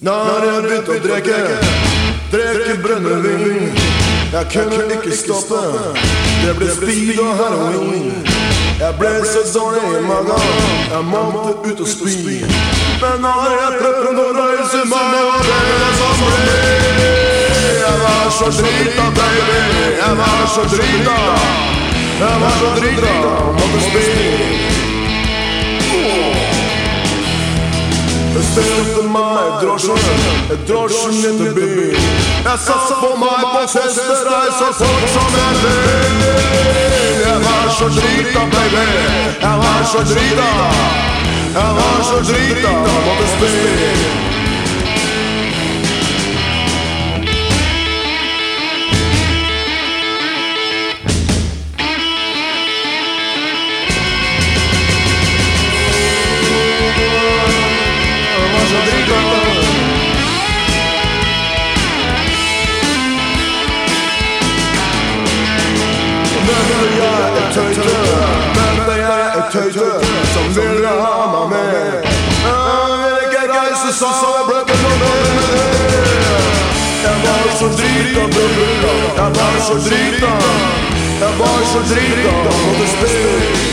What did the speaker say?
Når jeg begynte å drikke brennevin. Jeg kunne ikke stoppe. Det ble speed og heroin. Jeg ble så dårlig i magen. Jeg måtte ut og spy. Men når jeg prøvde å reise meg, var det som ble. Jeg var så drita, baby. Jeg var så drita. Jeg var så drita, måtte spy. Jeg stilte meg i drosjen inn til byen. Jeg satt på meg på festereis så fort som jeg vil. Jeg var så drita, baby. Jeg var så drita. Jeg var så drita, måtte spille. Tøyte som ville ha meg med. Jeg vil ikke reise så jeg ble ikke noe med. Jeg var så drita, jeg var så drita. Jeg var så drita, måtte spille.